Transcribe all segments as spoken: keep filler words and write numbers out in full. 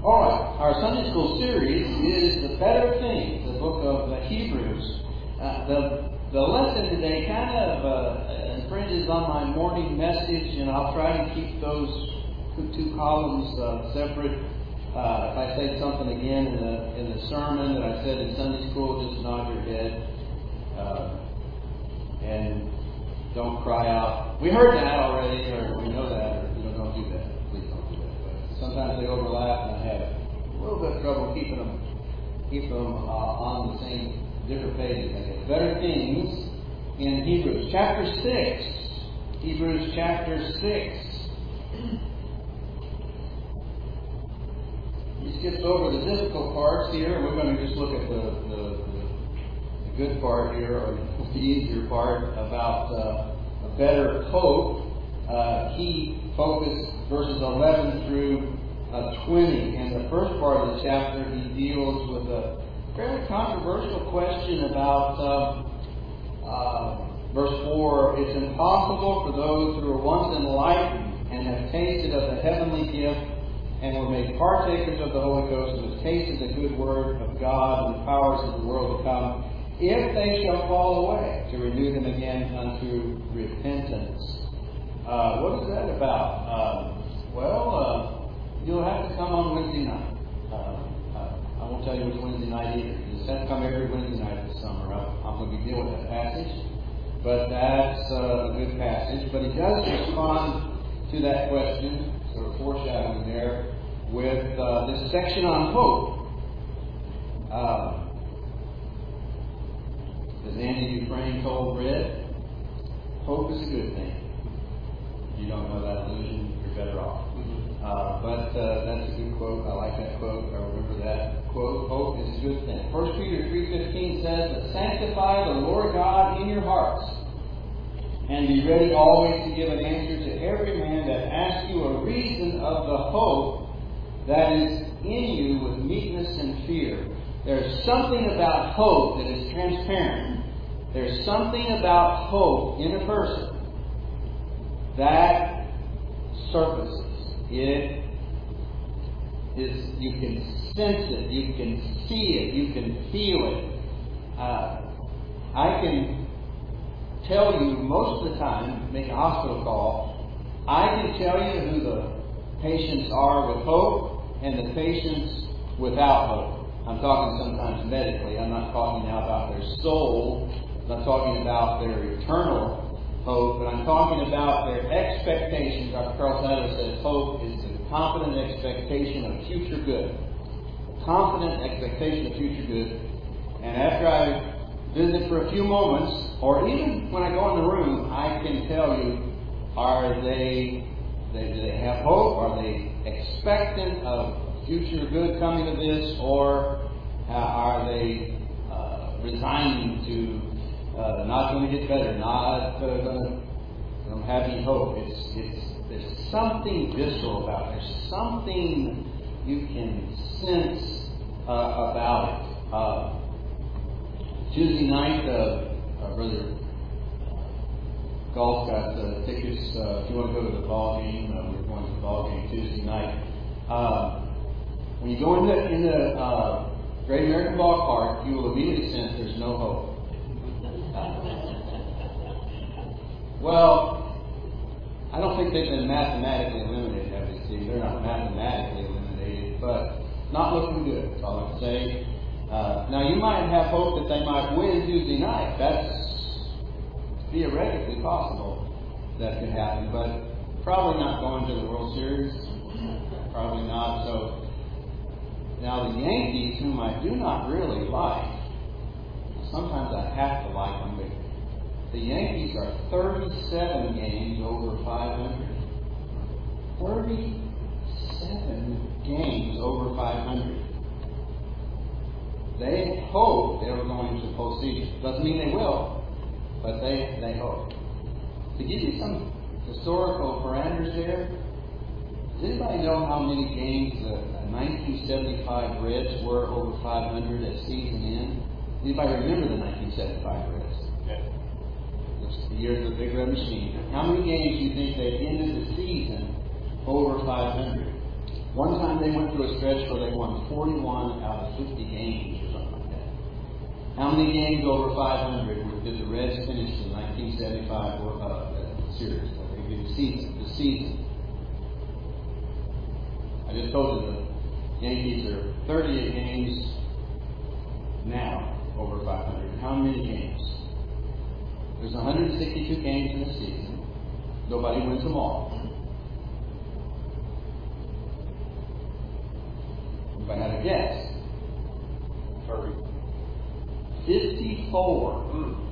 All right, our Sunday school series is The Better Things, the book of uh, Hebrews. Uh, the the lesson today kind of uh, infringes on my morning message, and I'll try to keep those two columns uh, separate. Uh, if I say something again in the in the sermon that I said in Sunday school, just nod your head uh, and don't cry out. We heard that already, or we know that, or you know, don't do that. Please don't do that. But sometimes they overlap, and I have a little bit of trouble keeping them keep them uh, on the same different pages. I guess. Better Things in Hebrews chapter six. Hebrews chapter six. He skips over the difficult parts here. We're going to just look at the, the, the, the good part here, or the easier part about uh, a better hope. Uh, he focused verses eleven through uh, twenty. In the first part of the chapter, he deals with a fairly controversial question about uh, uh, verse four. It's impossible for those who are once enlightened and have tasted of the heavenly gift and were made partakers of the Holy Ghost, and have tasted the good word of God and the powers of the world to come, if they shall fall away, to renew them again unto repentance. Uh, what is that about? Uh, well, uh, you'll have to come on Wednesday night. Uh, uh, I won't tell you which Wednesday night either. You just have to come every Wednesday night this summer. I'm, I'm going to be dealing with that passage. But that's uh, a good passage. But he does respond to that question, sort of foreshadowing there, with uh, this section on hope. Uh, as Andy Dufresne told Red, hope is a good thing. If you don't know that illusion, you're better off. Uh, but uh, that's a good quote. I like that quote. I remember that quote. Hope is a good thing. First Peter three fifteen says, "But sanctify the Lord God in your hearts, and be ready always to give an answer to every man that asks you a reason of the hope that is in you with meekness and fear." There's something about hope that is transparent. There's something about hope in a person that surfaces. It is, you can sense it, you can see it, you can feel it. Uh, I can tell you most of the time, make a hospital call, I can tell you who the patients are with hope and the patients without hope. I'm talking sometimes medically. I'm not talking now about their soul. I'm not talking about their eternal hope, but I'm talking about their expectations. Doctor Carl Sadler says hope is the confident expectation of future good. Confident expectation of future good. And after I visit for a few moments, or even when I go in the room, I can tell you, are they, they do they have hope? Are they expectant of future good coming of this, or uh, are they uh, resigning to uh, not going to get better, not uh, going to have any hope? It's it's there's something visceral about it. There's something you can sense uh, about it. Uh, Tuesday night, uh, uh, Brother Golf's got uh, tickets. Uh, if you want to go to the ball game, uh, we're going to the ball game Tuesday night. Uh, when you go in the, in the uh, Great American Ballpark, you will immediately sense there's no hope. Well, I don't think they've been mathematically eliminated, have they, Steve? They're not mathematically eliminated, but not looking good. That's all I can say. Uh, now, you might have hope that they might win Tuesday night. That's theoretically possible that could happen, but probably not going to the World Series. Probably not. So, now the Yankees, whom I do not really like, sometimes I have to like them, but the Yankees are thirty-seven games over five hundred. thirty-seven games over five hundred. They hope they're going to postseason. Doesn't mean they will, but they, they hope. To give you some historical parameters there, does anybody know how many games the nineteen seventy-five Reds were over five hundred at season end? Anybody remember the nineteen seventy-five Reds? Yeah. It's the year of the Big Red Machine. How many games do you think they ended the season over five hundred? One time they went through a stretch where they won forty-one out of fifty games or something like that. How many games over five hundred did the Reds finish in nineteen seventy-five uh, series? They did the season. The season. I just told you the Yankees are thirty-eight games now over five hundred. How many games? There's one hundred sixty-two games in a season. Nobody wins them all. If I had a guess, fifty-four.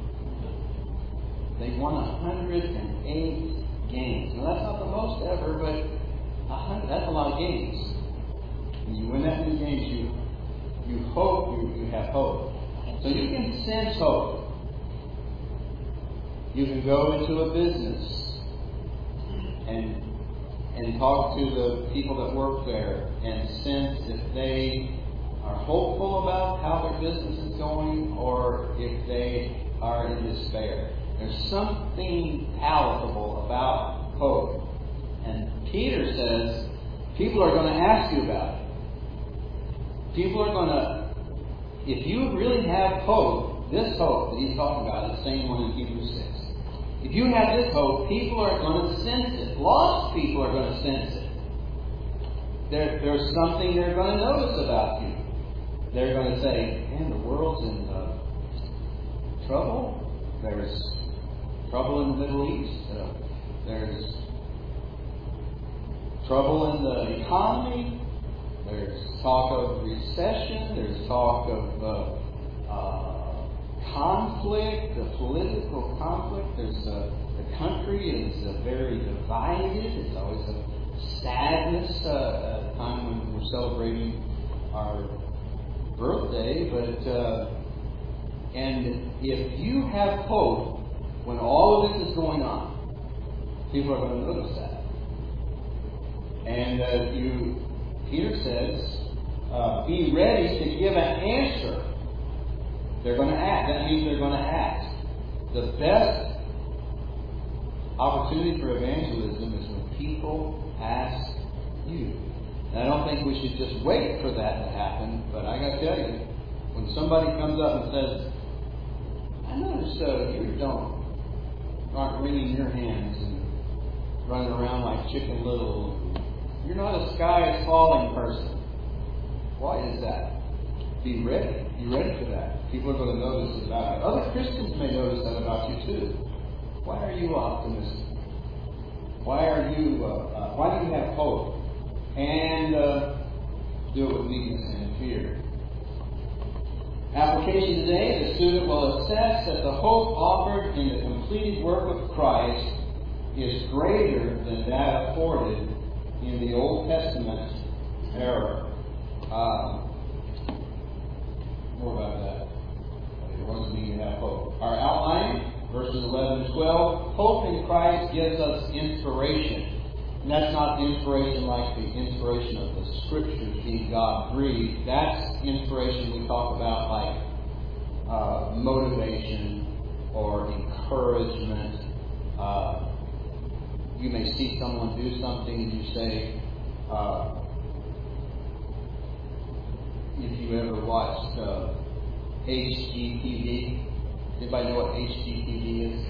They won one hundred eight games. Now that's not the most ever, but one hundred, that's a lot of games. When you win that many games, you you hope you, you have hope. So you can sense hope. You can go into a business and and talk to the people that work there and sense if they are hopeful about how their business is going or if they are in despair. There's something palatable about hope. And Peter says, people are going to ask you about it. People are going to, if you really have hope, this hope that he's talking about is the same one in Hebrews six. If you have this hope, people are going to sense it. Lost people are going to sense it. There, there's something they're going to notice about you. They're going to say, man, the world's in uh, trouble. There's trouble in the Middle East. Uh, there's trouble in the economy. There's talk of recession. There's talk of uh, uh, conflict, the political conflict. There's uh, the country is uh, very divided. It's always a sadness uh, at a time when we're celebrating our birthday. But uh, and if you have hope when all of this is going on, people are going to notice that. And uh, you, Peter says, uh, be ready to give an answer. They're going to ask. That means they're going to ask. The best opportunity for evangelism is when people ask you. And I don't think we should just wait for that to happen, but I got to tell you, when somebody comes up and says, I noticed uh, you don't aren't wringing your hands and running around like Chicken Little. You're not a sky is falling person. Why is that? Be ready. Be ready for that. People are going to notice about it. Other Christians may notice that about you too. Why are you optimistic? Why are you? Uh, uh, why do you have hope? And uh, do it with meekness and fear. Application today: the student will assess that the hope offered in the completed work of Christ is greater than that afforded in the Old Testament era. Uh, more about that. What does it mean to have hope? Our outline, verses eleven and twelve. Hope in Christ gives us inspiration. And that's not inspiration like the inspiration of the Scriptures being God-breathed. That's inspiration we talk about like uh, motivation or encouragement. Uh, you may see someone do something and you say, uh, if you ever watched uh, H G T V, anybody know what H G T V is?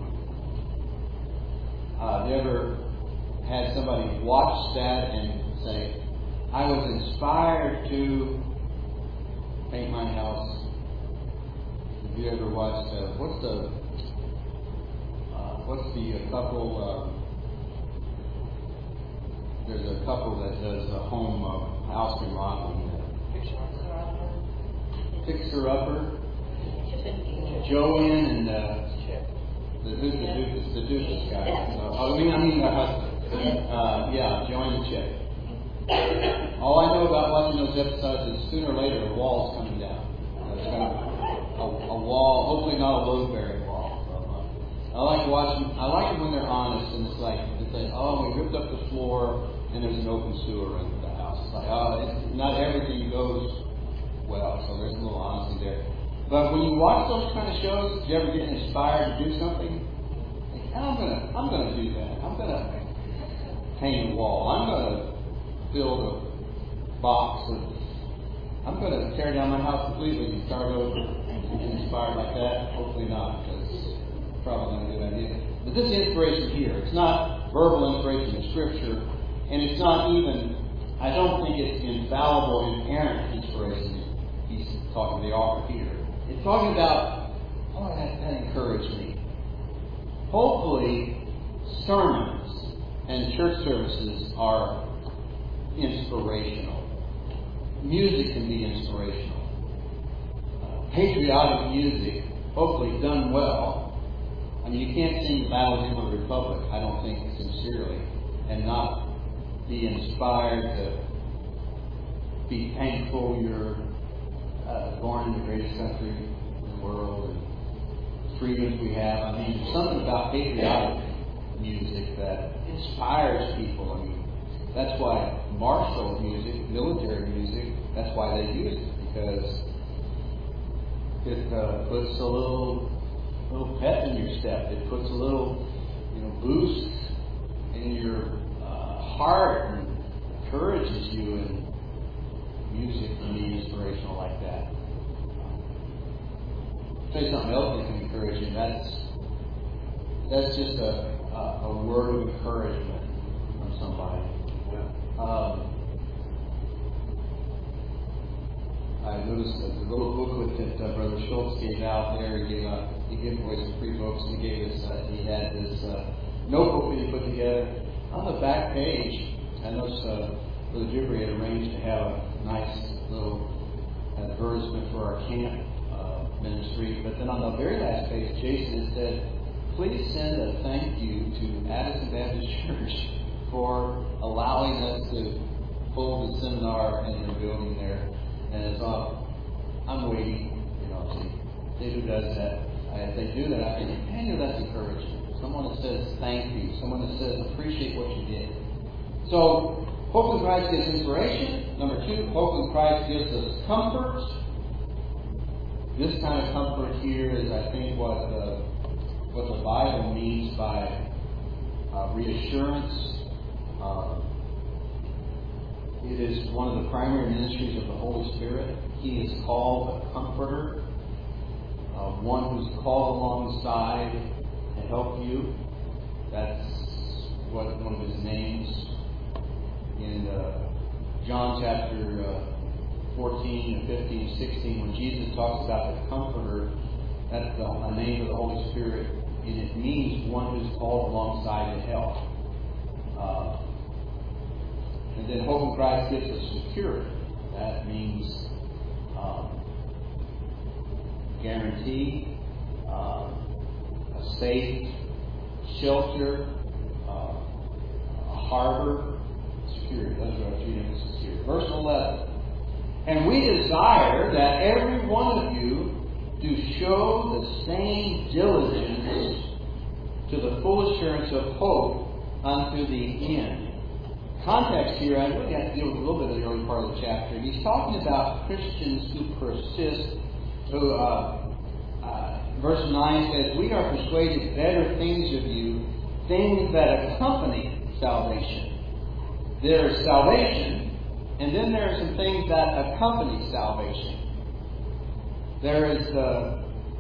Uh, have you ever had somebody watch that and say, I was inspired to paint my house? Have you ever watched, uh, what's the, uh, what's the uh, couple, uh, there's a couple that does a home uh, house remodeling. Fixer Upper. Joanne and uh, the, who's the doofus, the doofus guy. Uh, I mean, I mean the husband. Uh, yeah, Joanne and Chip. All I know about watching those episodes is sooner or later a wall's coming down. Uh, it's kind of a, a wall, hopefully not a load-bearing wall. So, uh, I like watching. I like it when they're honest and it's like it's like, oh, we ripped up the floor and there's an open sewer in the house. It's like, oh, it's, not everything goes well, so there's a little honesty there. But when you watch those kind of shows, do you ever get inspired to do something? Like, I'm gonna, I'm gonna do that. I'm gonna paint a wall. I'm gonna build a box of, I'm going to tear down my house completely and start over and get inspired like that. Hopefully not, because it's probably not a good idea. But this inspiration here, it's not verbal inspiration of Scripture, and it's not even, I don't think it's infallible, inerrant inspiration. He's talking to the author here. It's talking about, oh, that, that encouraged me. Hopefully, sermons and church services are inspirational. Music can be inspirational. Uh, patriotic music, hopefully done well. I mean, you can't sing the Battle Hymn of the Republic, I don't think, sincerely, and not be inspired to be thankful you're uh, born in the greatest country in the world and freedoms we have. I mean, there's something about patriotic music that inspires people. I mean, that's why martial music, military music, that's why they use it, because it uh, puts a little little pep in your step. It puts a little, you know, boost in your uh, heart and encourages you. And music can be inspirational like that. I'll tell you something else that can encourage you. That's that's just a a, a word of encouragement from somebody. Um, I noticed that the little booklet that uh, Brother Schultz gave out there, he gave out, he gave away some free books. He gave us, uh, he had this uh, notebook that he put together. On the back page, I noticed uh, Brother Jibri had arranged to have a nice little advertisement for our camp uh, ministry. But then on the very last page, Jason had said, please send a thank you to Addison Baptist Church for allowing us to hold the seminar in their building there. And it's all, I'm waiting, you know, to see who does that. I, if they do that, I think, man, you know, that's encouraging. Someone that says thank you. Someone that says appreciate what you did. So, hope in Christ gives inspiration. Number two, hope in Christ gives us comfort. This kind of comfort here is, I think, what the, what the Bible means by uh, reassurance. Uh, It is one of the primary ministries of the Holy Spirit. He is called a comforter, uh, one who's called alongside to help you. That's what one of his names in uh, John chapter uh, fourteen and fifteen and sixteen, when Jesus talks about the comforter, that's the a name of the Holy Spirit, and it means one who's called alongside to help. Uh, And then hope in Christ gives us security. That means um, guarantee, uh, a safe shelter, uh, a harbor, security. Those are our three emphases here. Verse eleven. And we desire that every one of you do show the same diligence to the full assurance of hope unto the end. Context here, I really have to deal with a little bit of the early part of the chapter. He's talking about Christians who persist, who, uh, uh, verse nine says, we are persuaded better things of you, things that accompany salvation. There is salvation, and then there are some things that accompany salvation. There is the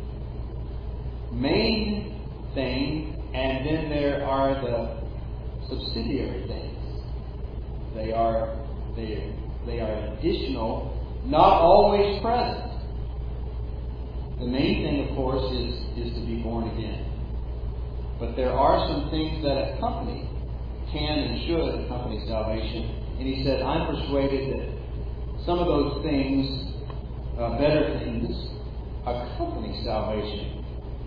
main thing, and then there are the subsidiary things. They are they, they are additional, not always present. The main thing, of course, is, is to be born again. But there are some things that accompany, can and should accompany salvation. And he said, I'm persuaded that some of those things, uh, better things, accompany salvation.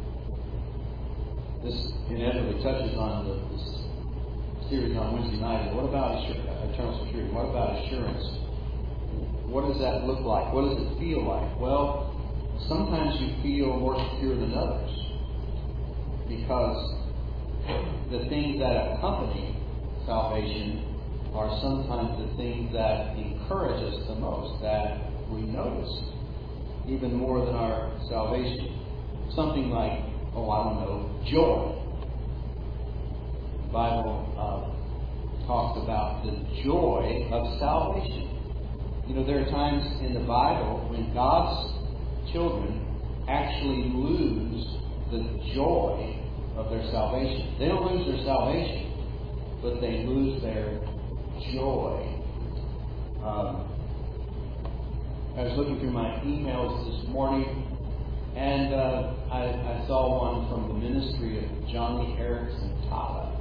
This inevitably touches on the, this series on Wednesday night. What about eternal security? What about assurance? What does that look like? What does it feel like? Well, sometimes you feel more secure than others because the things that accompany salvation are sometimes the things that encourage us the most, that we notice even more than our salvation. Something like, oh, I don't know, joy. The Bible uh, talks about the joy of salvation. You know, there are times in the Bible when God's children actually lose the joy of their salvation. They don't lose their salvation, but they lose their joy. Um, I was looking through my emails this morning, and uh, I, I saw one from the ministry of Joni Eareckson Tada.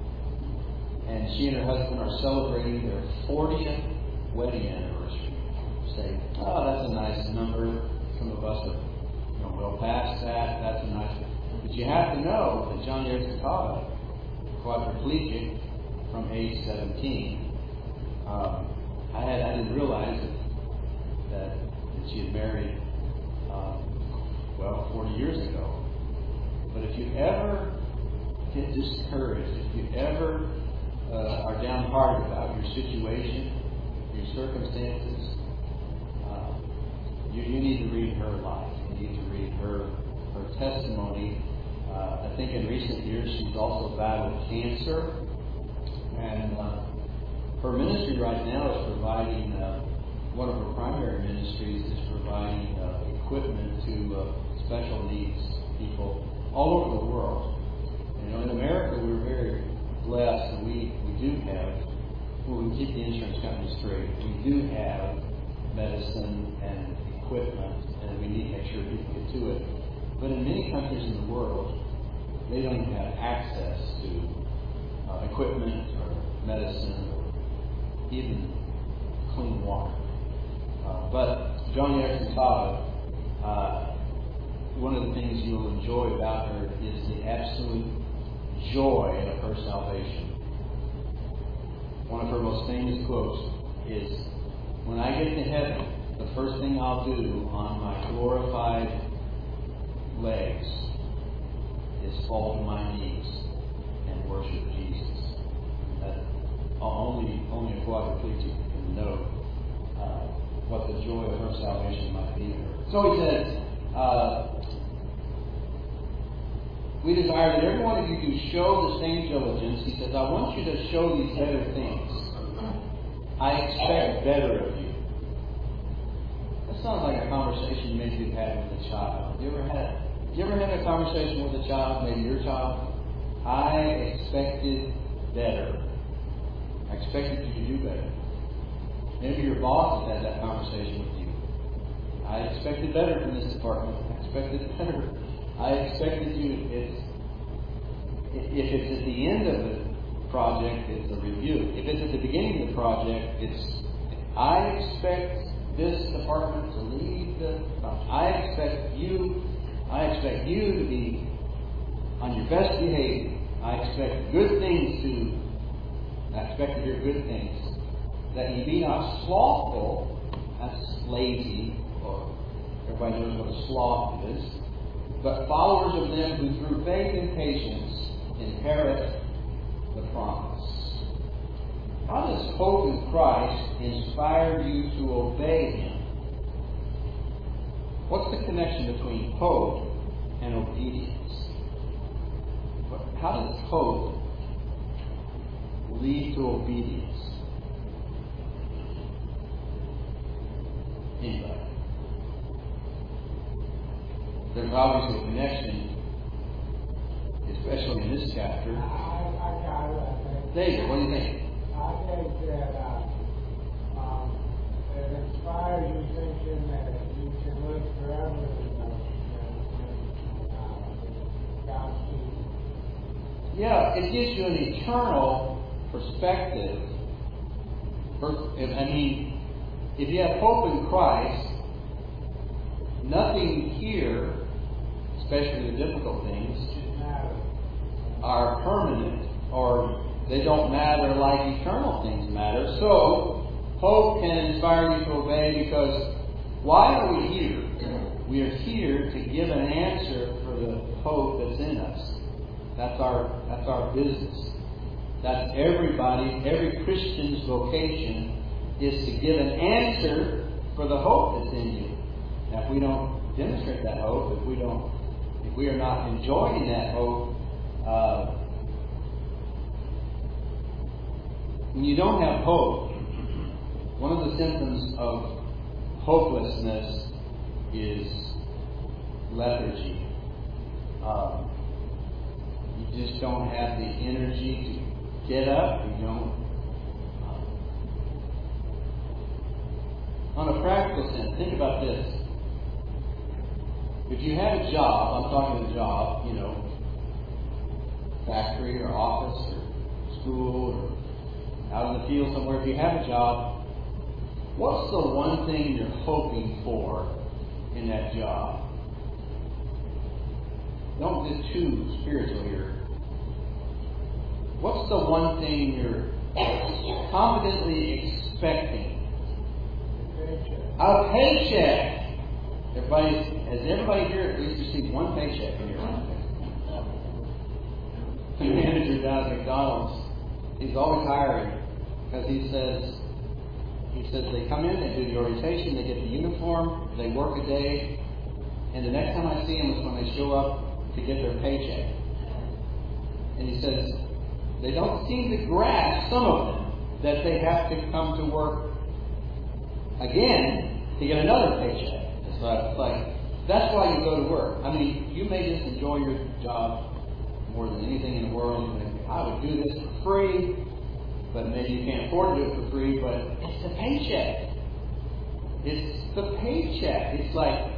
And she and her husband are celebrating their fortieth wedding anniversary. Say, oh, that's a nice number. Some of us are, you know, well past that. That's a nice number. But you have to know that Joni Eareckson Tada, quadriplegic from age seventeen, um, I had I didn't realize that that, that she had married, um, well, forty years ago. But if you ever get discouraged, if you ever uh, are downhearted about your situation, your circumstances, uh, you, you need to read her life. You need to read her her testimony. Uh, I think in recent years she's also battled cancer, and uh, her ministry right now is providing. Uh, One of her primary ministries is providing uh, equipment to uh, special needs people all over the world. You know, in America, we're very blessed, and we, we do have, well, we keep the insurance company straight. We do have medicine and equipment, and we need to make sure people get to it. But in many countries in the world, they don't even have access to uh, equipment or medicine or even clean water. Uh, but Joni Eareckson Tada, uh, one of the things you'll enjoy about her is the absolute joy of her salvation. One of her most famous quotes is, "When I get to heaven, the first thing I'll do on my glorified legs is fall to my knees and worship Jesus." That only only a quadriplegic can know Uh, what the joy of her salvation might be in her. So he says, uh, we desire that every one of you do show the same diligence. He says, I want you to show these better things. I expect better of you. That sounds like a conversation maybe you've had with a child. You ever had, you ever had a conversation with a child, maybe your child? I expected better. I expected you to do better. Maybe your boss has had that conversation with you. I expected better from this department. I expected better. I expected you. It's, if it's at the end of the project, it's a review. If it's at the beginning of the project, it's I expect this department to lead the. I expect you. I expect you to be on your best behavior. I expect good things to. I expect to hear good things. That ye be not slothful, that's lazy, or everybody knows what a sloth is, but followers of them who through faith and patience inherit the promise. How does hope in Christ inspire you to obey Him? What's the connection between hope and obedience? How does hope lead to obedience? Anybody? There's obviously a connection, especially in this chapter. I, I got it, I think. David, what do you think? I think that uh, um, it inspires you thinking that you can live forever in uh, God's kingdom. Yeah, it gives you an eternal perspective. I mean, if you have hope in Christ, nothing here, especially the difficult things, are permanent, or they don't matter like eternal things matter. So, hope can inspire you to obey, because why are we here? We are here to give an answer for the hope that's in us. That's our that's our business. That's everybody, every Christian's vocation, is to give an answer for the hope that's in you. Now, if we don't demonstrate that hope, if we don't, if we are not enjoying that hope, uh, when you don't have hope, one of the symptoms of hopelessness is lethargy. Um, you just don't have the energy to get up. You don't. Um, on a practical sense, think about this. If you have a job, I'm talking a job, you know, factory or office or school or out in the field somewhere, if you have a job, what's the one thing you're hoping for in that job? Don't get too spiritual here. What's the one thing you're confidently expecting? A paycheck. Everybody, has everybody here at least received one paycheck in your life? The manager down at McDonald's, he's always hiring because he says, he says they come in, they do the orientation, they get the uniform, they work a day, and the next time I see them is when they show up to get their paycheck. And he says they don't seem to grasp, some of them, that they have to come to work again to get another paycheck. It's like, like that's why you go to work. I mean, you may just enjoy your job more than anything in the world. You think, I would do this for free, but maybe you can't afford to do it for free. But it's the paycheck. It's the paycheck. It's like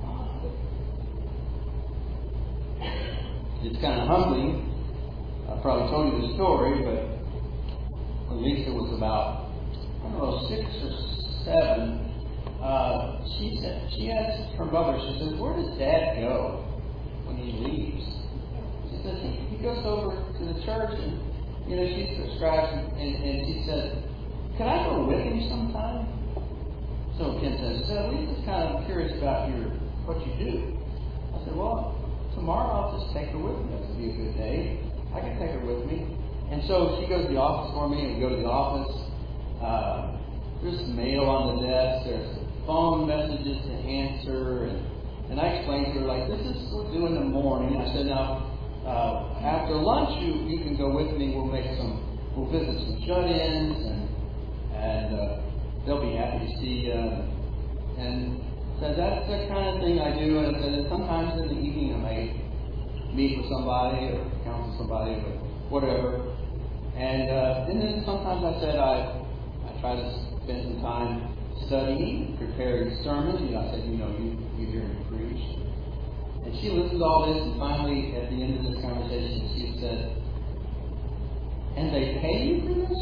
it's kind of humbling. I probably told you the story, but at least it was about I don't know six or seven. Uh, she said she asked her mother. She says, "Where does Dad go when he leaves?" She says he, he goes over to the church, and you know she subscribes, and, and, and she said, "Can I go with him sometime?" So Ken says, "So we're just kind of curious about your what you do." I said, "Well, tomorrow I'll just take her with me. It'll be a good day. I can take her with me." And so she goes to the office for me, and we go to the office. Uh, there's mail on the desk. There's phone messages to answer, and, and I explained to her, like, this is what we do in the morning. I said, now, uh, after lunch, you, you can go with me. We'll make some, we'll visit some shut-ins, and and uh, they'll be happy to see you. And said, that's the kind of thing I do. And I said, and sometimes in the evening I may meet with somebody or counsel somebody or whatever. And, uh, and then sometimes I said, I, I try to spend some time studying, preparing sermons. You know, I said, you know, you, you hear me preach. And she listened to all this, and finally, at the end of this conversation, she said, "And they pay you for this?"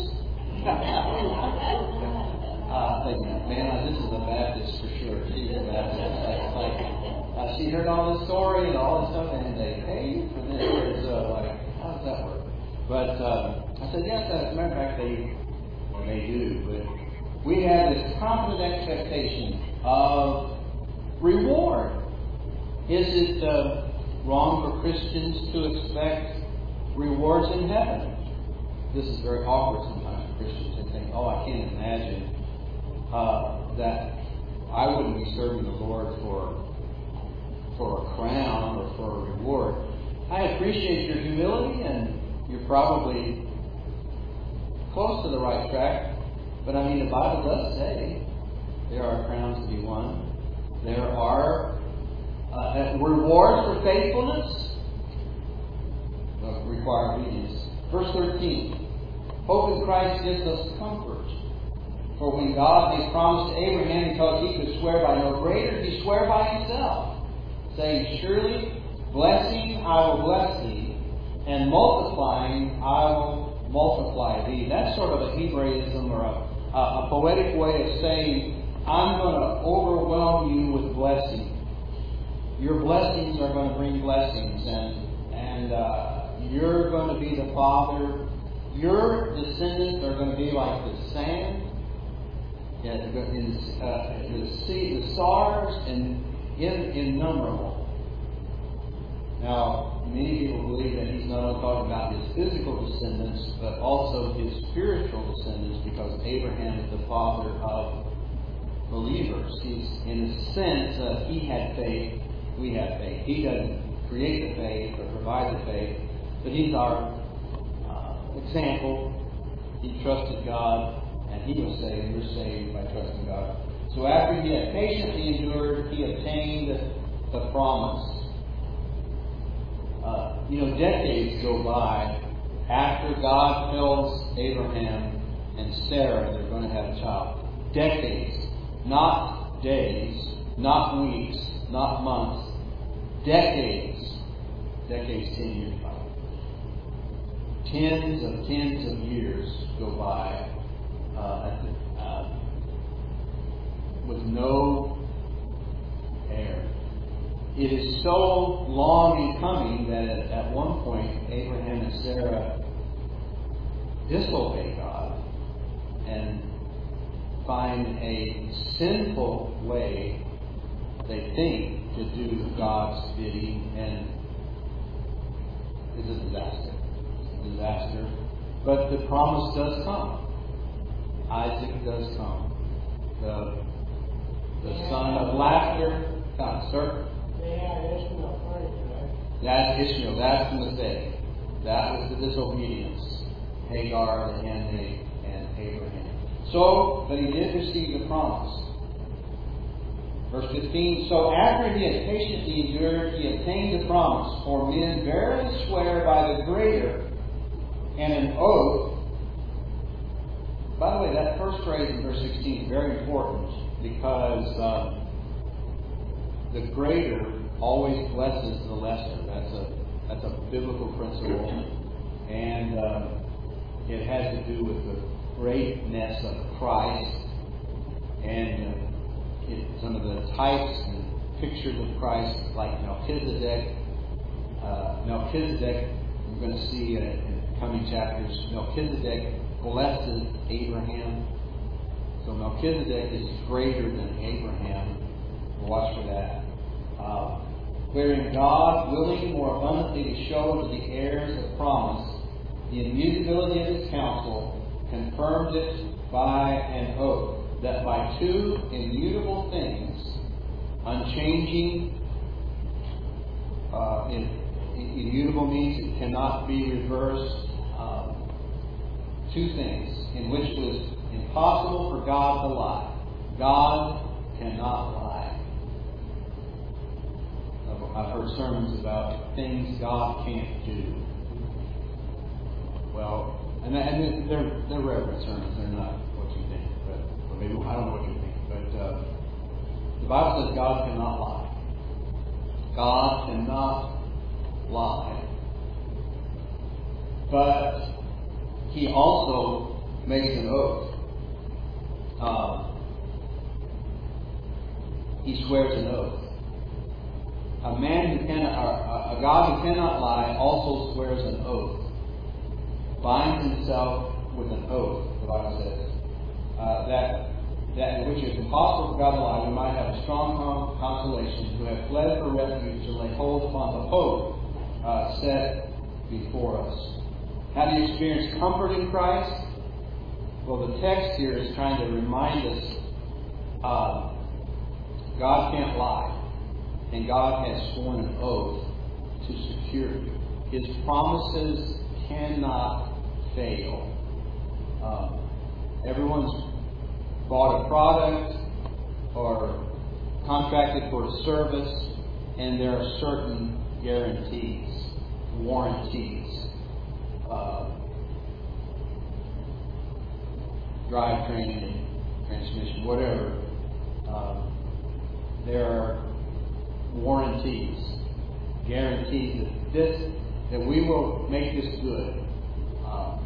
uh, thinking, man, this is a Baptist for sure. She's a Baptist. Like, like uh, she heard all this story and all this stuff, and they pay you for this? So, like, how does that work? But uh, I said, yes, as a matter of fact, they, they do, but we have this confident expectation of reward. Is it uh, wrong for Christians to expect rewards in heaven? This is very awkward sometimes for Christians to think, oh, I can't imagine uh, that I wouldn't be serving the Lord for, for a crown or for a reward. I appreciate your humility, and you're probably close to the right track. But I mean, the Bible does say there are crowns to be won. There are uh, rewards for faithfulness. Uh, require obedience. Verse thirteen. Hope in Christ gives us comfort. For when God made promise to Abraham, because he could swear by no greater, he swore by himself, saying, surely blessing I will bless thee, and multiplying I will multiply thee. That's sort of a Hebraism or a Uh, a poetic way of saying, I'm going to overwhelm you with blessing. Your blessings are going to bring blessings, and and uh, you're going to be the father. Your descendants are going to be like the sand, yeah, in, uh, the sea, the stars, and in, innumerable. Now, many people believe that he's not only talking about his physical descendants, but also his spiritual descendants, because Abraham is the father of believers. He's, in a sense, uh, he had faith, we have faith. He doesn't create the faith or provide the faith, but he's our uh, example. He trusted God, and he was saved. We're saved by trusting God. So after he had patiently endured, he obtained the promise. Uh, you know, decades go by after God tells Abraham and Sarah they're going to have a child. Decades. Not days. Not weeks. Not months. Decades. Decades, ten years by. Tens of tens of years go by uh, uh, with no heir. It is so long in coming that at, at one point Abraham and Sarah disobey God and find a sinful way, they think, to do God's bidding, and it's a disaster. It's a disaster. But the promise does come. Isaac does come. The, the son of laughter. God, sir. They had Ishmael first, right? That's Ishmael. That's the mistake. That was the disobedience. Hagar, the handmaid, and Abraham. So, but he did receive the promise. Verse fifteen, so after he had patiently endured, he obtained the promise. For men verily swear by the greater, and an oath. By the way, that first phrase in verse sixteen is very important, because um, the greater always blesses the lesser. That's a that's a biblical principle, and uh, it has to do with the greatness of Christ, and uh, it, some of the types and pictures of Christ, like Melchizedek. Uh, Melchizedek, we're going to see uh, in coming chapters. Melchizedek blesses Abraham. So Melchizedek is greater than Abraham. Watch for that. Uh, wherein God, willing more abundantly to show to the heirs of promise the immutability of his counsel, confirmed it by an oath, that by two immutable things, unchanging, uh, in, immutable means it cannot be reversed, uh, two things in which it was impossible for God to lie. God cannot lie. I've heard sermons about things God can't do. Well, and, and they're, they're reverent sermons. They're not what you think. But, or maybe, I don't know what you think. But uh, the Bible says God cannot lie. God cannot lie. But he also makes an oath. Uh, he swears an oath. A man who cannot, or a God who cannot lie, also swears an oath. Binds himself with an oath, the Bible says, uh, that that in which it is impossible for God to lie, we might have a strong consolation who have fled for refuge to lay hold upon the hope uh, set before us. How do you experience comfort in Christ? Well, the text here is trying to remind us uh, God can't lie. And God has sworn an oath to secure you. His promises cannot fail. Uh, everyone's bought a product or contracted for a service, and there are certain guarantees, warranties. Uh, drivetrain, transmission, whatever. Uh, there are warranties, guarantees that this, that we will make this good. Uh,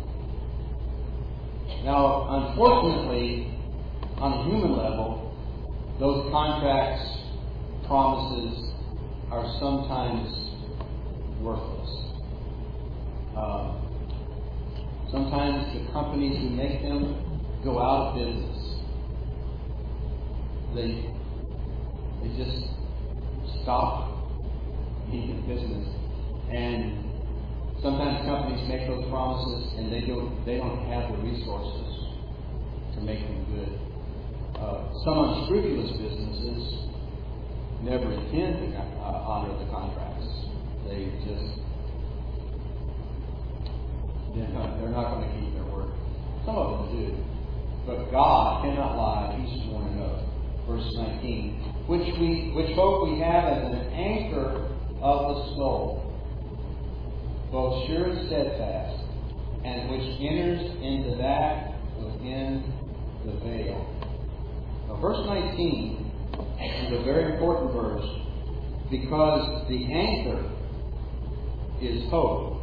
now, unfortunately, on a human level, those contracts, promises, are sometimes worthless. Uh, sometimes the companies who make them go out of business. They, they just stop being in business, and sometimes companies make those promises and they don't they don't have the resources to make them good. Uh, some unscrupulous businesses never intend to uh, honor the contracts. They just they're not, they're not going to keep their word. Some of them do, but God cannot lie. He's sworn an oath. Verse nineteen. Which we, which hope we have as an anchor of the soul, both sure and steadfast, and which enters into that within the veil. Now, verse nineteen is a very important verse because the anchor is hope.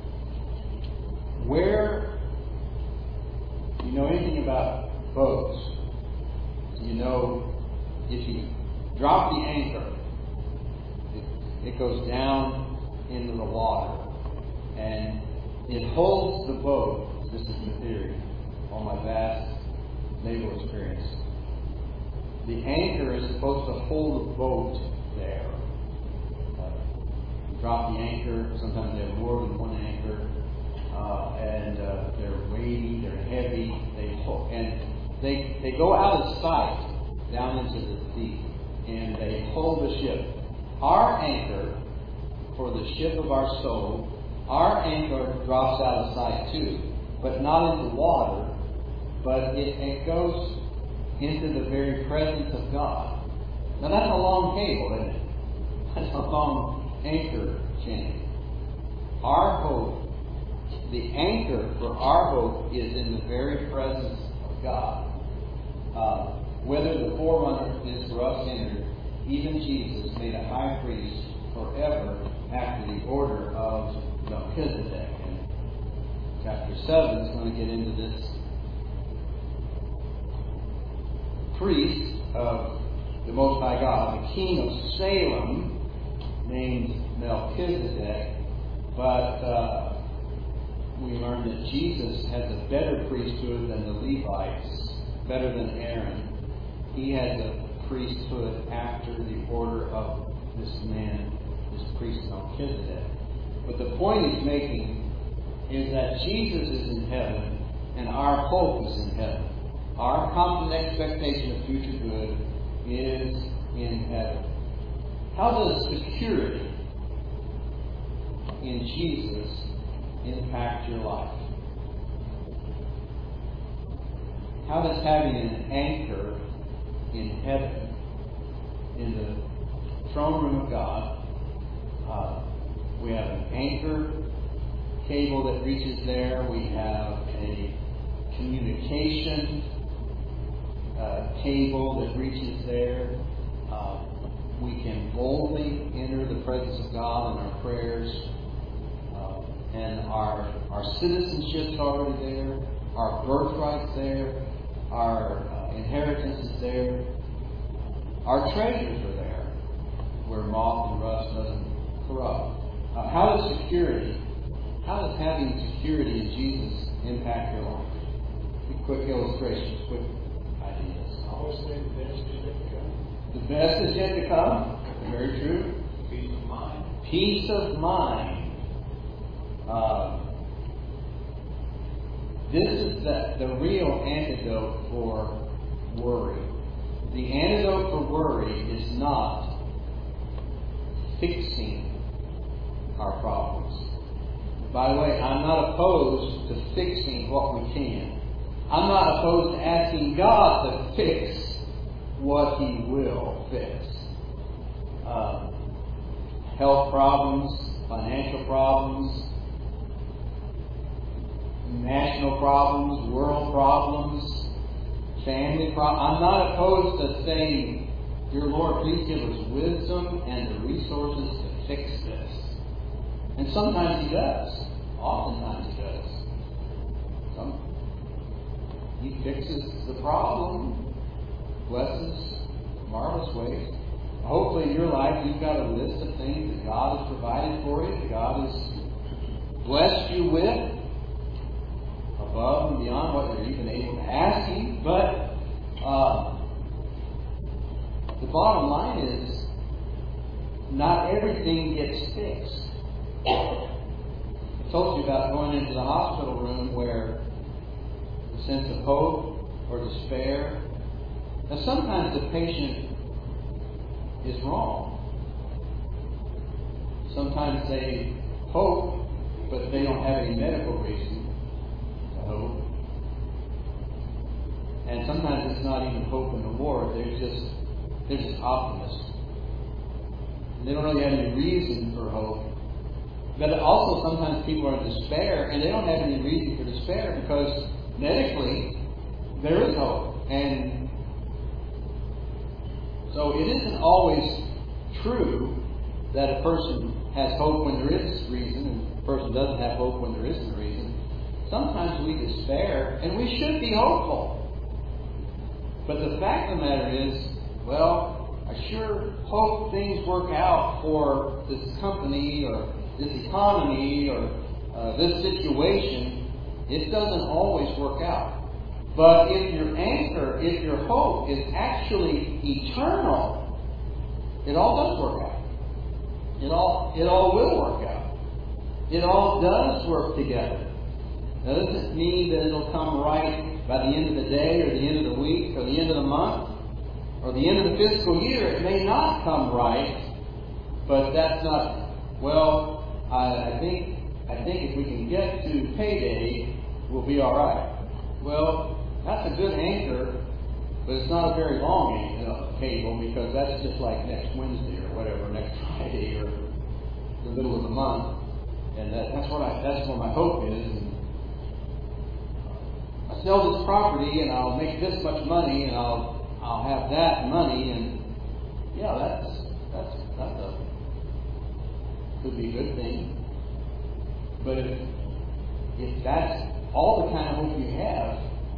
Where you know anything about boats, you know if you drop the anchor, it, it goes down into the water and it holds the boat. This is the theory on my vast naval experience. The anchor is supposed to hold the boat there. Uh, you drop the anchor. Sometimes they have more than one anchor, uh, and uh, they're weighty, they're heavy. They hold, and they they go out of sight down into the deep, and they hold the ship. Our anchor for the ship of our soul. Our anchor drops out of sight too, but not into water, but it, it goes into the very presence of God. Now that's a long cable, isn't it? That's a long anchor chain. Our hope, the anchor for our hope is in the very presence of God. Uh, whether the forerunner is for us entered, even Jesus made a high priest forever after the order of Melchizedek. And chapter seven is going to get into this priest of the Most High God, the king of Salem, named Melchizedek. But uh, we learn that Jesus has a better priesthood than the Levites, better than Aaron. He has a priesthood after the order of this man, this priest Melchizedek. But the point he's making is that Jesus is in heaven and our hope is in heaven. Our confident expectation of future good is in heaven. How does security in Jesus impact your life? How does having an anchor in heaven, in the throne room of God, uh, we have an anchor cable that reaches there. We have a communication uh, cable that reaches there. Uh, we can boldly enter the presence of God in our prayers. Uh, and our, our citizenship's already there. Our birthright's there. Our uh, inheritance is there. Our treasures are there, where moth and rust doesn't corrupt. Uh, how does security, how does having security in Jesus impact your life? Quick illustrations, quick ideas. I always say the best is yet to come. The best is yet to come. Very true. Peace of mind. Peace of mind. Uh, this is the, the real antidote for worry. The antidote for worry is not fixing our problems. By the way, I'm not opposed to fixing what we can. I'm not opposed to asking God to fix what He will fix. Uh, health problems, financial problems, national problems, world problems, family problems. I'm not opposed to saying, "Dear Lord, please give us wisdom and the resources to fix this." And sometimes He does. Oftentimes He does. Some, He fixes the problem, blesses marvelous ways. Hopefully in your life you've got a list of things that God has provided for you, that God has blessed you with, above and beyond what you're even able to ask Him. But uh, the bottom line is, not everything gets fixed. I told you about going into the hospital room where the sense of hope or despair. Now sometimes the patient is wrong. Sometimes they hope, but they don't have any medical reason to hope. And sometimes it's not even hope in the Lord. They're just, they're just optimists. And they don't really have any reason for hope. But also sometimes people are in despair, and they don't have any reason for despair because medically there is hope. And so it isn't always true that a person has hope when there is reason, and a person doesn't have hope when there isn't reason. Sometimes we despair, and we should be hopeful. But the fact of the matter is, well, I sure hope things work out for this company or this economy or uh, this situation. It doesn't always work out. But if your anchor, if your hope is actually eternal, it all does work out. It all, it all will work out. It all does work together. That doesn't mean that it'll come right by the end of the day or the end of the week or the end of the month or the end of the fiscal year. It may not come right, but that's not, well, I, I think I think if we can get to payday, we'll be all right. Well, that's a good anchor, but it's not a very long anchor, cable, because that's just like next Wednesday or whatever, next Friday or the middle of the month. And that, that's what I that's what my hope is. And I sell this property and I'll make this much money and I'll I'll have that money, and yeah, that's that's that's a could be a good thing. But if if that's all the kind of hope you have,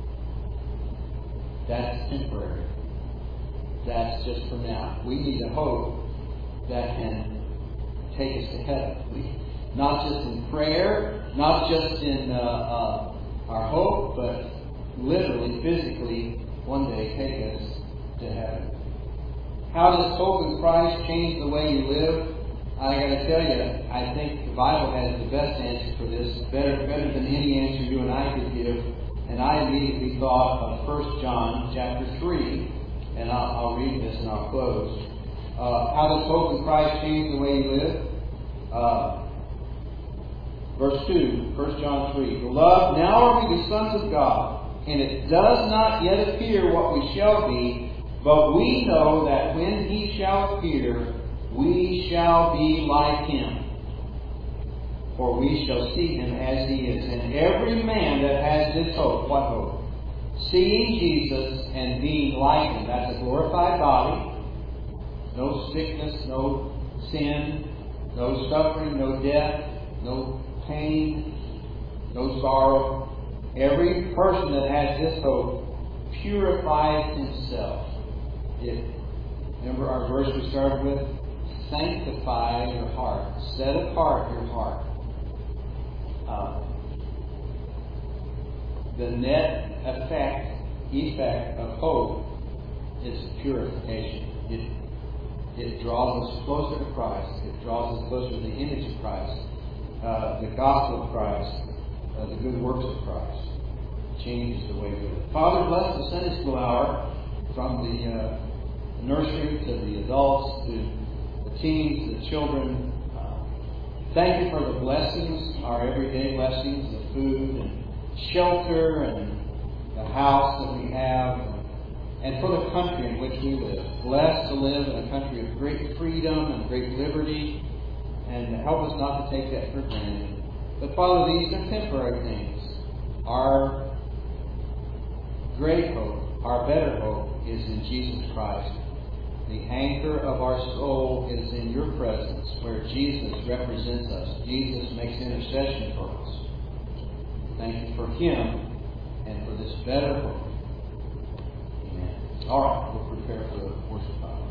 that's temporary. That's just for now. We need a hope that can take us to heaven. We, not just in prayer, not just in uh, uh, our hope, but literally, physically, one day take us to heaven. How does hope in Christ change the way you live? I got to tell you, I think the Bible has the best answer for this, better better than any answer you and I could give. And I immediately thought of First John chapter three, and I'll, I'll read this and I'll close. Uh, how does hope in Christ change the way you live? Uh, verse two, First John three. Beloved, now are we the sons of God, and it does not yet appear what we shall be, but we know that when He shall appear, we shall be like Him. For we shall see Him as He is. And every man that has this hope, what hope? Seeing Jesus and being like Him. That's a glorified body. No sickness, no sin, no suffering, no death, no pain, no sorrow. Every person that has this hope purifies himself. It, remember our verse we started with? Sanctify your heart. Set apart your heart. Uh, the net effect, effect of hope is purification. It, it draws us closer to Christ. It draws us closer to the image of Christ, uh, the gospel of Christ, uh, the good works of Christ. It changes the way we live. Father, bless the Sunday school hour from the uh, nursery to the adults to the teens, the children. Thank you for the blessings, our everyday blessings, the food and shelter and the house that we have, and for the country in which we live. Blessed to live in a country of great freedom and great liberty, and help us not to take that for granted. But Father, these are temporary things. Our great hope, our better hope, is in Jesus Christ. The anchor of our soul is in your presence, where Jesus represents us. Jesus makes intercession for us. Thank you for Him and for this better hope. Amen. All right, we'll prepare for the worship time.